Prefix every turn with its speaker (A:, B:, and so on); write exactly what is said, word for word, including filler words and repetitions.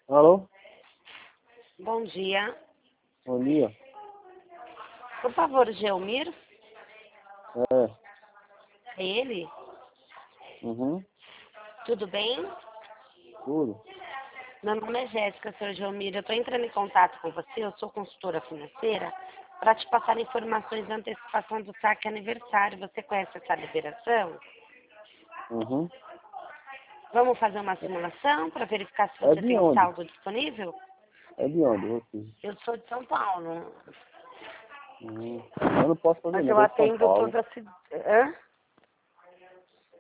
A: Alô?
B: Bom dia.
A: Bom dia.
B: Por favor, Geomir?
A: É.
B: É ele?
A: Uhum.
B: Tudo bem?
A: Tudo.
B: Meu nome é Jéssica, senhor Geomir. Eu estou entrando em contato com você, eu sou consultora financeira, para te passar informações da antecipação do saque aniversário. Você conhece essa liberação?
A: Uhum.
B: Vamos fazer uma simulação para verificar se
A: É
B: você
A: de
B: tem
A: onde?
B: saldo disponível?
A: É de onde você?
B: Eu sou de São Paulo,
A: Uhum. Eu não posso fazer
B: mas
A: não,
B: eu
A: eu sou de São
B: atendo
A: Paulo.
B: toda a cidade. Hã?